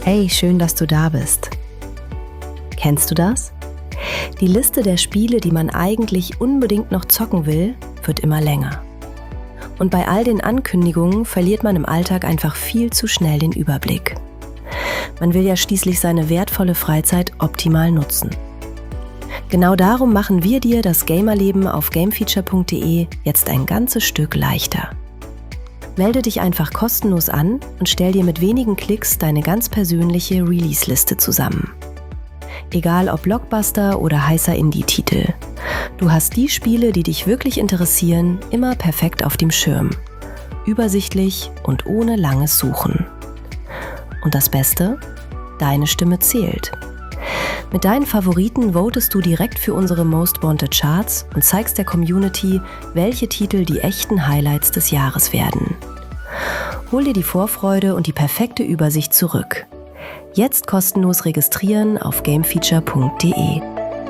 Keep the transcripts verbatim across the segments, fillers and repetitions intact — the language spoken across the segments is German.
Hey, schön, dass du da bist. Kennst du das? Die Liste der Spiele, die man eigentlich unbedingt noch zocken will, wird immer länger. Und bei all den Ankündigungen verliert man im Alltag einfach viel zu schnell den Überblick. Man will ja schließlich seine wertvolle Freizeit optimal nutzen. Genau darum machen wir dir das Gamerleben auf gamefeature punkt de jetzt ein ganzes Stück leichter. Melde dich einfach kostenlos an und stell dir mit wenigen Klicks deine ganz persönliche Release-Liste zusammen. Egal ob Blockbuster oder heißer Indie-Titel. Du hast die Spiele, die dich wirklich interessieren, immer perfekt auf dem Schirm. Übersichtlich und ohne langes Suchen. Und das Beste? Deine Stimme zählt. Mit deinen Favoriten votest du direkt für unsere Most Wanted Charts und zeigst der Community, welche Titel die echten Highlights des Jahres werden. Hol dir die Vorfreude und die perfekte Übersicht zurück. Jetzt kostenlos registrieren auf gamefeature punkt de.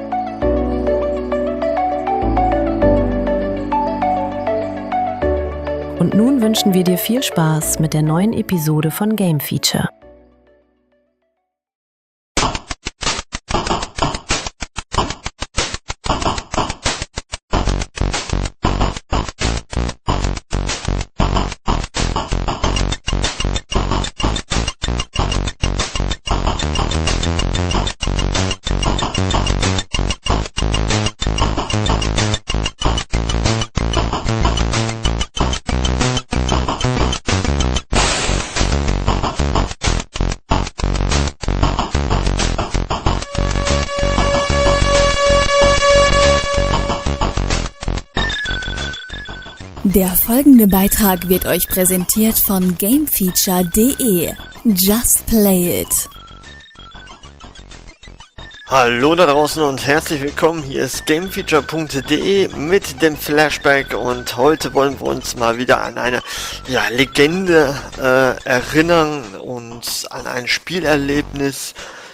Und nun wünschen wir dir viel Spaß mit der neuen Episode von Game Feature. Der folgende Beitrag wird euch präsentiert von gamefeature punkt de. Just play it! Hallo da draußen und herzlich willkommen, hier ist gamefeature punkt de mit dem Flashback und heute wollen wir uns mal wieder an eine ja, Legende äh, erinnern und an ein Spielerlebnis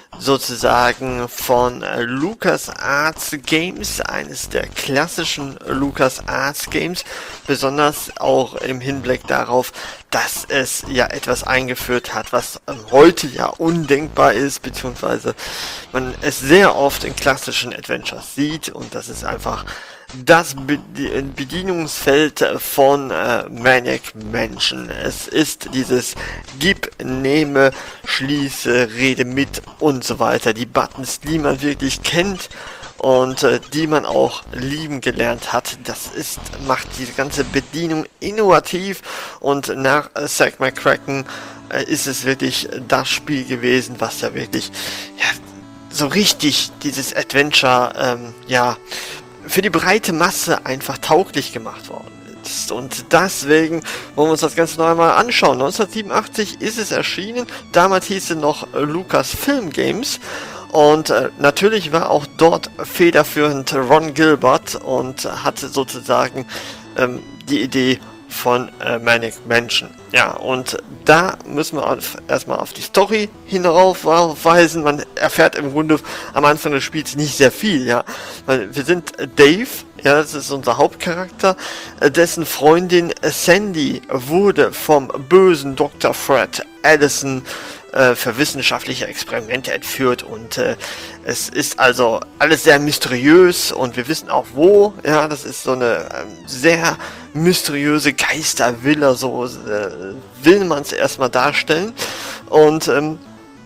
sozusagen von äh, LucasArts Games, eines der klassischen LucasArts Games, besonders auch im Hinblick darauf, dass es ja etwas eingeführt hat, was ähm, heute ja undenkbar ist, beziehungsweise man es sehr oft in klassischen Adventures sieht, und das ist einfach das Bedienungsfeld von äh, Maniac Mansion. Es ist dieses Gib, Nehme, Schließe, Rede mit und so weiter. Die Buttons, die man wirklich kennt und äh, die man auch lieben gelernt hat. Das ist, macht diese ganze Bedienung innovativ, und nach äh, Zack McCracken äh, ist es wirklich das Spiel gewesen, was ja wirklich ja, so richtig dieses Adventure ähm, ja für die breite Masse einfach tauglich gemacht worden ist. Und deswegen wollen wir uns das Ganze noch einmal anschauen. neunzehnhundertsiebenundachtzig ist es erschienen, damals hieß es noch Lucasfilm Games, und äh, natürlich war auch dort federführend Ron Gilbert und hatte sozusagen ähm, die Idee von äh, Maniac Mansion. Ja, und da müssen wir auf, erstmal auf die Story hinaufweisen. Man erfährt im Grunde am Anfang des Spiels nicht sehr viel, ja. Weil wir sind Dave, ja, das ist unser Hauptcharakter, dessen Freundin Sandy wurde vom bösen Doktor Fred Addison äh, für wissenschaftliche Experimente entführt, und äh, es ist also alles sehr mysteriös, und wir wissen auch wo, ja, das ist so eine ähm, sehr mysteriöse Geistervilla, so äh, will man es erstmal darstellen. Und ähm,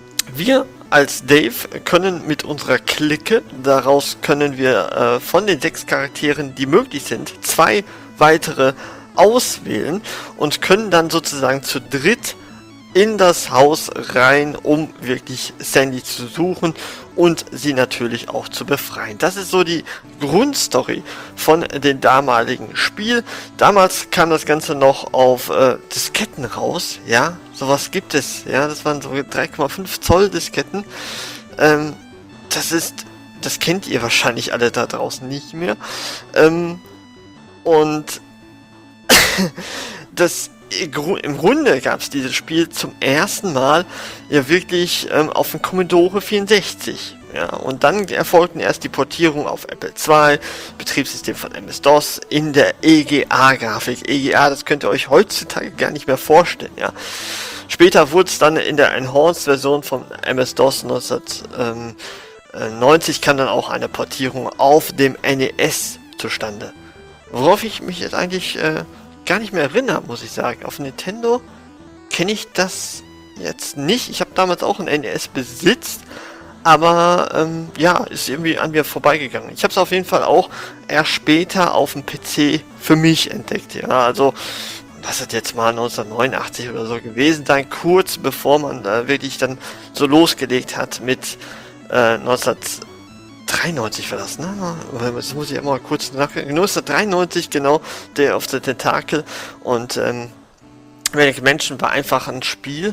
wir als Dave können mit unserer Clique, daraus können wir äh, von den sechs Charakteren, die möglich sind, zwei weitere auswählen und können dann sozusagen zu dritt in das Haus rein, um wirklich Sandy zu suchen und sie natürlich auch zu befreien. Das ist so die Grundstory von dem damaligen Spiel. Damals kam das Ganze noch auf äh, Disketten raus, ja, sowas gibt es, ja, das waren so drei Komma fünf Zoll Disketten. Ähm, das ist, das kennt ihr wahrscheinlich alle da draußen nicht mehr. Ähm, und das im Grunde gab es dieses Spiel zum ersten Mal ja wirklich ähm, auf dem Commodore vierundsechzig. Ja, und dann erfolgten erst die Portierung auf Apple zwei, Betriebssystem von M S-DOS in der E G A-Grafik. E G A, das könnt ihr euch heutzutage gar nicht mehr vorstellen, ja. Später wurde es dann in der Enhanced-Version von M S-DOS neunzehnhundertneunzig kam dann auch eine Portierung auf dem N E S zustande. Worauf ich mich jetzt eigentlich äh, gar nicht mehr erinnere, muss ich sagen. Auf Nintendo kenne ich das jetzt nicht. Ich habe damals auch ein N E S besitzt, aber ähm, ja, ist irgendwie an mir vorbeigegangen. Ich habe es auf jeden Fall auch erst später auf dem P C für mich entdeckt. Ja, also das hat jetzt mal neunzehnhundertneunundachtzig oder so gewesen sein, kurz bevor man äh, wirklich dann so losgelegt hat mit äh, neunzehnhundertdreiundneunzig war das, ne? Das muss ich immer mal kurz nachdenken. neunzehnhundertdreiundneunzig, genau, Day of the Tentacle. Und ähm, Maniac Mansion war einfach ein Spiel,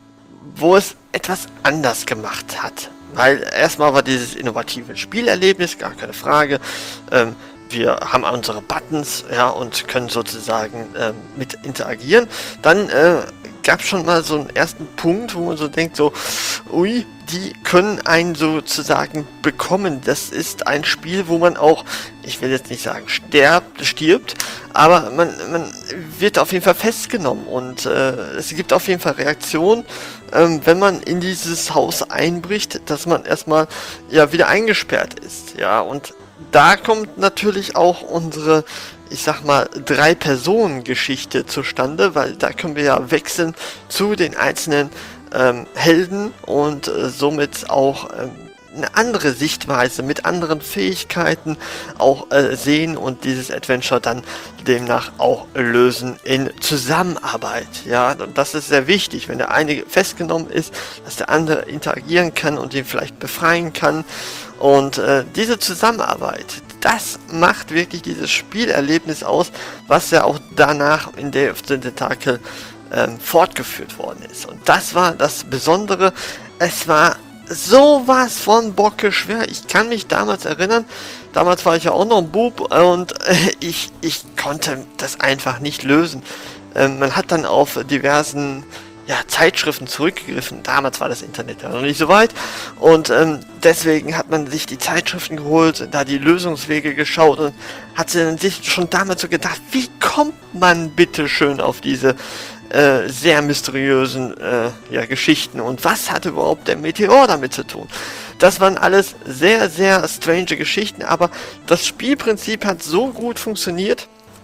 wo es etwas anders gemacht hat. Weil erstmal war dieses innovative Spielerlebnis, gar keine Frage. Ähm, wir haben unsere Buttons, ja, und können sozusagen ähm, mit interagieren. Dann äh, gab es schon mal so einen ersten Punkt, wo man so denkt, so, ui, die können einen sozusagen bekommen. Das ist ein Spiel, wo man auch, ich will jetzt nicht sagen stirbt, stirbt, aber man, man wird auf jeden Fall festgenommen und äh, es gibt auf jeden Fall Reaktionen, ähm, wenn man in dieses Haus einbricht, dass man erstmal ja wieder eingesperrt ist, ja, und da kommt natürlich auch unsere, ich sag mal, Drei-Personen-Geschichte zustande, weil da können wir ja wechseln zu den einzelnen ähm, Helden und äh, somit auch ähm, eine andere Sichtweise mit anderen Fähigkeiten auch äh, sehen und dieses Adventure dann demnach auch lösen in Zusammenarbeit. Ja, und das ist sehr wichtig, wenn der eine festgenommen ist, dass der andere interagieren kann und ihn vielleicht befreien kann. Und äh, diese Zusammenarbeit, das macht wirklich dieses Spielerlebnis aus, was ja auch danach in Day of the Tentacle ähm, fortgeführt worden ist. Und das war das Besondere. Es war sowas von bockeschwer. Ich kann mich damals erinnern, damals war ich ja auch noch ein Bub und äh, ich, ich konnte das einfach nicht lösen. Ähm, man hat dann auf diversen ja, Zeitschriften zurückgegriffen. Damals war das Internet ja noch nicht so weit und ähm, deswegen hat man sich die Zeitschriften geholt, da die Lösungswege geschaut und hat sich schon damals so gedacht, wie kommt man bitte schön auf diese äh, sehr mysteriösen äh, ja, Geschichten und was hat überhaupt der Meteor damit zu tun? Das waren alles sehr, sehr strange Geschichten, aber das Spielprinzip hat so gut funktioniert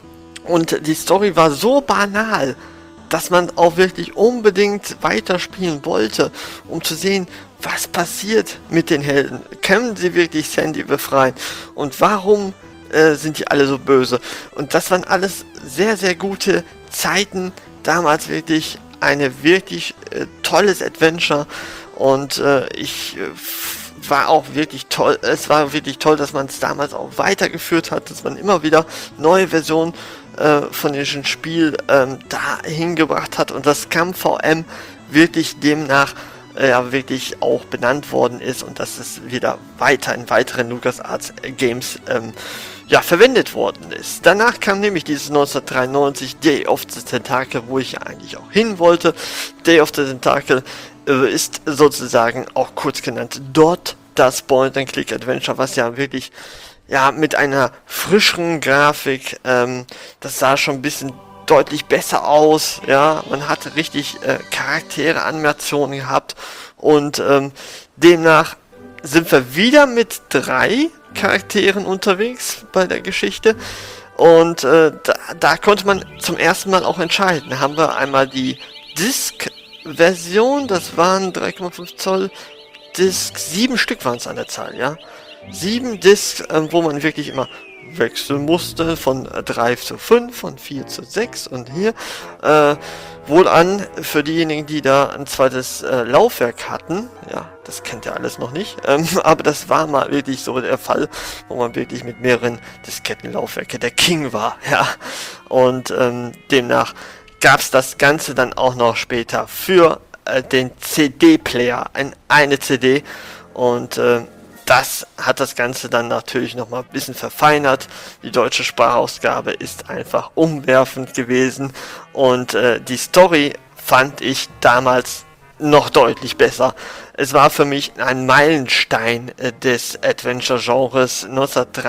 und die Story war so banal, dass man auch wirklich unbedingt weiterspielen wollte, um zu sehen, was passiert mit den Helden. Können sie wirklich Sandy befreien? Und warum äh, sind die alle so böse? Und das waren alles sehr, sehr gute Zeiten. Damals wirklich eine wirklich äh, tolles Adventure. Und äh, ich äh, war auch wirklich toll. Es war wirklich toll, dass man es damals auch weitergeführt hat, dass man immer wieder neue Versionen von diesem Spiel ähm, dahin gebracht hat und das Scum V M wirklich demnach äh, ja wirklich auch benannt worden ist und dass es wieder weiter in weiteren LucasArts Games ähm, ja, verwendet worden ist. Danach kam nämlich dieses neunzehnhundertdreiundneunzig Day of the Tentacle, wo ich ja eigentlich auch hin wollte. Day of the Tentacle äh, ist sozusagen auch kurz genannt dort das Point-and-Click-Adventure, was ja wirklich ja, mit einer frischeren Grafik, ähm, das sah schon ein bisschen deutlich besser aus, ja, man hatte richtig äh, Charaktere, Animationen gehabt und ähm, demnach sind wir wieder mit drei Charakteren unterwegs bei der Geschichte und äh, da, da konnte man zum ersten Mal auch entscheiden. Da haben wir einmal die Disc-Version, das waren drei Komma fünf Zoll Disc, sieben Stück waren es an der Zahl, ja. Sieben Discs, äh, wo man wirklich immer wechseln musste, von äh, drei zu fünf, von vier zu sechs und hier äh, wohl an für diejenigen, die da ein zweites äh, Laufwerk hatten, ja, das kennt ihr alles noch nicht, ähm, aber das war mal wirklich so der Fall, wo man wirklich mit mehreren Diskettenlaufwerke der King war, ja, und ähm, demnach gab es das Ganze dann auch noch später für äh, den C D-Player, ein, eine C D und äh, das hat das Ganze dann natürlich nochmal ein bisschen verfeinert. Die deutsche Sprachausgabe ist einfach umwerfend gewesen. Und äh, die Story fand ich damals noch deutlich besser. Es war für mich ein Meilenstein äh, des Adventure-Genres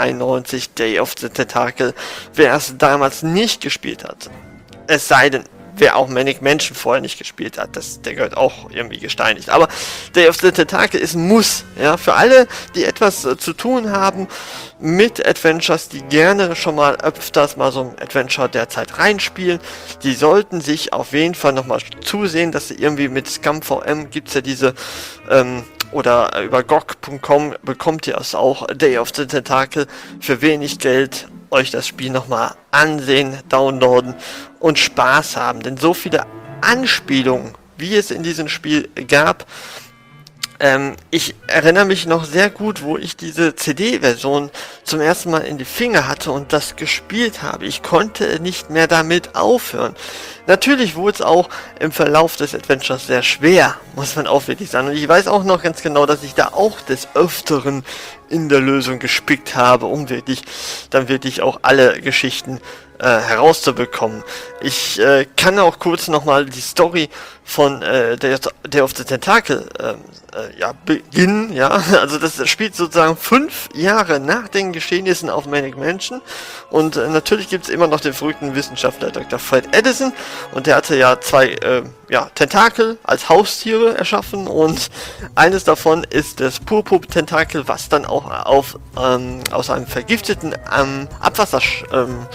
neunzehnhundertdreiundneunzig Day of the Tentacle. Wer es damals nicht gespielt hat, es sei denn, wer auch Manic Mansion vorher nicht gespielt hat, das, der gehört auch irgendwie gesteinigt. Aber Day of the Tentacle ist ein Muss, ja, für alle, die etwas äh, zu tun haben mit Adventures, die gerne schon mal öfters mal so ein Adventure derzeit reinspielen, die sollten sich auf jeden Fall nochmal zusehen, dass sie irgendwie mit ScumVM gibt es ja diese, ähm, oder über G O G punkt com bekommt ihr es auch, Day of the Tentacle, für wenig Geld euch das Spiel nochmal ansehen, downloaden und Spaß haben. Denn so viele Anspielungen, wie es in diesem Spiel gab, ähm, ich erinnere mich noch sehr gut, wo ich diese C D-Version zum ersten Mal in die Finger hatte und das gespielt habe. Ich konnte nicht mehr damit aufhören. Natürlich wurde es auch im Verlauf des Adventures sehr schwer, muss man auch wirklich sagen. Und ich weiß auch noch ganz genau, dass ich da auch des Öfteren in der Lösung gespickt habe, um wirklich dann wirklich auch alle Geschichten äh, herauszubekommen. Ich äh, kann auch kurz nochmal die Story von äh, Day of the Tentacle äh, äh, ja, beginnen. Ja? Also das spielt sozusagen fünf Jahre nach den Geschehnissen auf Manic Mansion. Und äh, natürlich gibt es immer noch den verrückten Wissenschaftler Doktor Fred Edison. Und der hatte ja zwei äh, ja, Tentakel als Haustiere erschaffen. Und eines davon ist das Purpur-Tentakel, was dann auch auf, ähm, aus einem vergifteten ähm, Abwasserschacht ähm,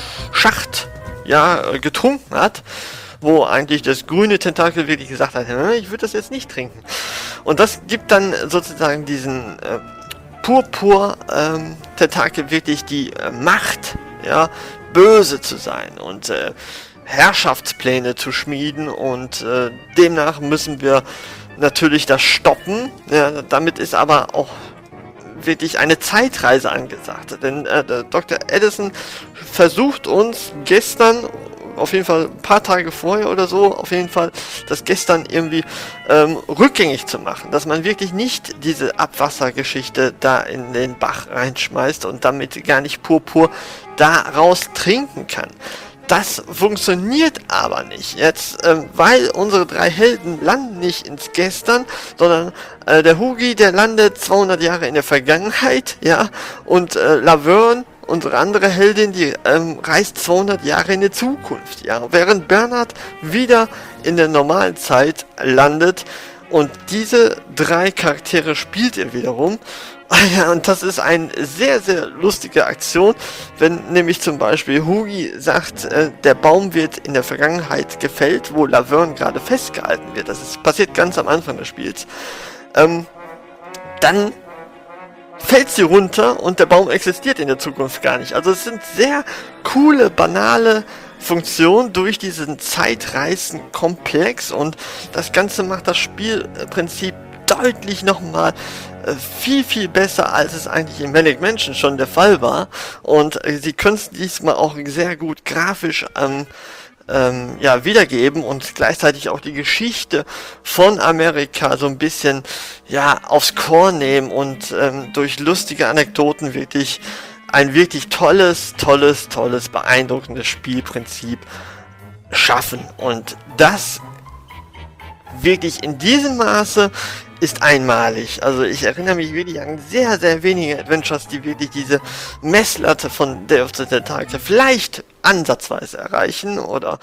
ja, getrunken hat, wo eigentlich das grüne Tentakel wirklich gesagt hat, ich würde das jetzt nicht trinken. Und das gibt dann sozusagen diesen äh, Purpur-Tentakel ähm, wirklich die äh, Macht, ja, böse zu sein und äh, Herrschaftspläne zu schmieden, und äh, demnach müssen wir natürlich das stoppen. Ja, damit ist aber auch wirklich eine Zeitreise angesagt, denn äh, der Doktor Edison versucht uns gestern, auf jeden Fall ein paar Tage vorher oder so, auf jeden Fall das gestern irgendwie ähm, rückgängig zu machen, dass man wirklich nicht diese Abwassergeschichte da in den Bach reinschmeißt und damit gar nicht Purpur daraus trinken kann. Das funktioniert aber nicht. Jetzt, ähm, weil unsere drei Helden landen nicht ins Gestern, sondern äh, der Hugi, der landet zweihundert Jahre in der Vergangenheit, ja, und äh, Laverne, unsere andere Heldin, die ähm, reist zweihundert Jahre in die Zukunft, ja, während Bernhard wieder in der normalen Zeit landet, und diese drei Charaktere spielt er wiederum. Ja, und das ist eine sehr, sehr lustige Aktion, wenn nämlich zum Beispiel Hugi sagt, äh, der Baum wird in der Vergangenheit gefällt, wo Laverne gerade festgehalten wird. Das ist, passiert ganz am Anfang des Spiels. Ähm, dann fällt sie runter und der Baum existiert in der Zukunft gar nicht. Also es sind sehr coole, banale Funktionen durch diesen Zeitreisenkomplex, und das Ganze macht das Spielprinzip deutlich nochmal äh, viel, viel besser, als es eigentlich in Manic Mansion schon der Fall war. Und äh, sie können es diesmal auch sehr gut grafisch ähm, ähm, ja, wiedergeben und gleichzeitig auch die Geschichte von Amerika so ein bisschen ja, aufs Korn nehmen und ähm, durch lustige Anekdoten wirklich ein wirklich tolles, tolles, tolles, beeindruckendes Spielprinzip schaffen. Und das wirklich in diesem Maße ist einmalig. Also ich erinnere mich wirklich an sehr, sehr wenige Adventures, die wirklich diese Messlatte von Day of the Tentacle vielleicht ansatzweise erreichen, oder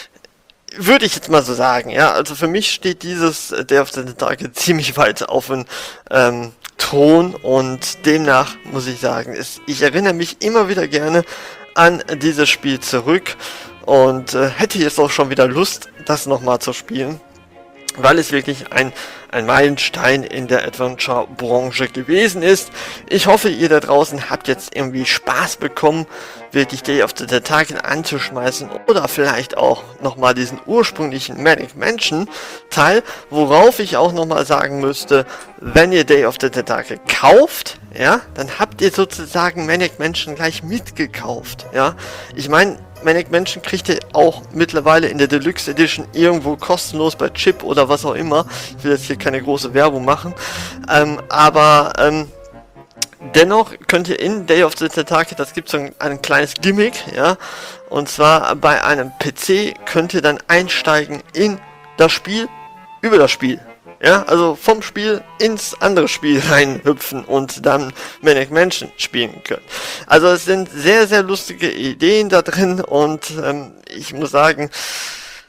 würde ich jetzt mal so sagen, ja. Also für mich steht dieses Day of the Tentacle ziemlich weit auf den ähm, Thron, und demnach muss ich sagen, ist, ich erinnere mich immer wieder gerne an dieses Spiel zurück und äh, hätte jetzt auch schon wieder Lust, das nochmal zu spielen, weil es wirklich ein, ein Meilenstein in der Adventure-Branche gewesen ist. Ich hoffe, ihr da draußen habt jetzt irgendwie Spaß bekommen, wirklich Day of the Tentacle anzuschmeißen, oder vielleicht auch nochmal diesen ursprünglichen Manic Mansion Teil, worauf ich auch nochmal sagen müsste, wenn ihr Day of the Tentacle kauft, ja, dann habt ihr sozusagen Manic Mansion gleich mitgekauft, ja. Ich meine, Manic Mansion kriegt ihr auch mittlerweile in der Deluxe Edition irgendwo kostenlos bei Chip oder was auch immer. Ich will jetzt hier keine große Werbung machen. Ähm, aber ähm, dennoch könnt ihr in Day of the Tentacle, das gibt so ein, ein kleines Gimmick, ja. Und zwar bei einem P C könnt ihr dann einsteigen in das Spiel, über das Spiel. Ja, also vom Spiel ins andere Spiel reinhüpfen und dann Manic Mansion spielen können. Also es sind sehr, sehr lustige Ideen da drin, und ähm, ich muss sagen,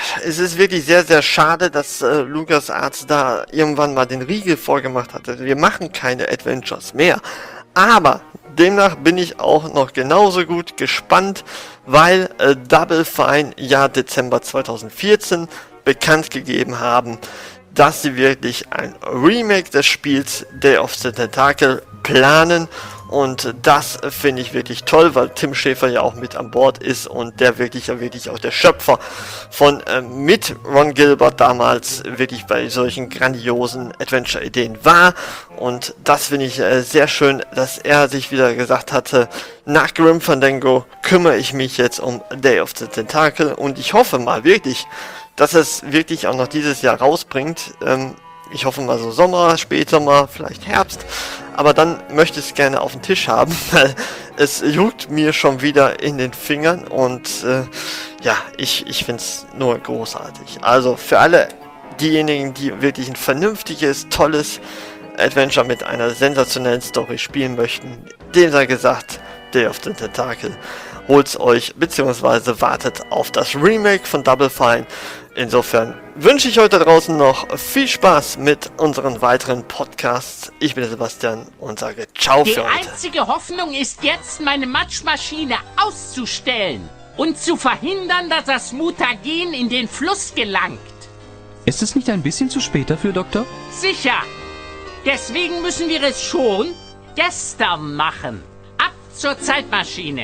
es ist wirklich sehr, sehr schade, dass äh, LucasArts da irgendwann mal den Riegel vorgemacht hatte. Wir machen keine Adventures mehr. Aber demnach bin ich auch noch genauso gut gespannt, weil äh, Double Fine ja Dezember zweitausendvierzehn bekannt gegeben haben, dass sie wirklich ein Remake des Spiels Day of the Tentacle planen. Und das finde ich wirklich toll, weil Tim Schafer ja auch mit an Bord ist und der wirklich ja wirklich auch der Schöpfer von äh, mit Ron Gilbert damals wirklich bei solchen grandiosen Adventure-Ideen war. Und das finde ich äh, sehr schön, dass er sich wieder gesagt hatte, nach Grim Fandango kümmere ich mich jetzt um Day of the Tentacle und ich hoffe mal wirklich, dass es wirklich auch noch dieses Jahr rausbringt. Ähm, Ich hoffe mal so Sommer, später mal, vielleicht Herbst. Aber dann möchte ich es gerne auf den Tisch haben, weil es juckt mir schon wieder in den Fingern. Und äh, ja, ich, ich finde es nur großartig. Also für alle diejenigen, die wirklich ein vernünftiges, tolles Adventure mit einer sensationellen Story spielen möchten, dem sei gesagt, Day of the Tentacle. Holt's euch, beziehungsweise wartet auf das Remake von Double Fine. Insofern wünsche ich euch da draußen noch viel Spaß mit unseren weiteren Podcasts. Ich bin der Sebastian und sage Ciao Die für heute. Die einzige Hoffnung ist jetzt, meine Matschmaschine auszustellen und zu verhindern, dass das Mutagen in den Fluss gelangt. Ist es nicht ein bisschen zu spät dafür, Doktor? Sicher. Deswegen müssen wir es schon gestern machen. Ab zur Zeitmaschine.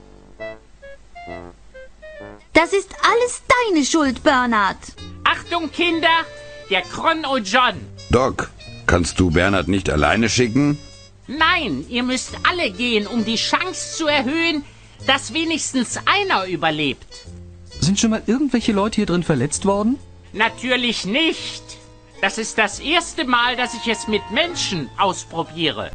Das ist alles deine Schuld, Bernhard. Achtung, Kinder, der Chrono John. Doc, kannst du Bernhard nicht alleine schicken? Nein, ihr müsst alle gehen, um die Chance zu erhöhen, dass wenigstens einer überlebt. Sind schon mal irgendwelche Leute hier drin verletzt worden? Natürlich nicht. Das ist das erste Mal, dass ich es mit Menschen ausprobiere.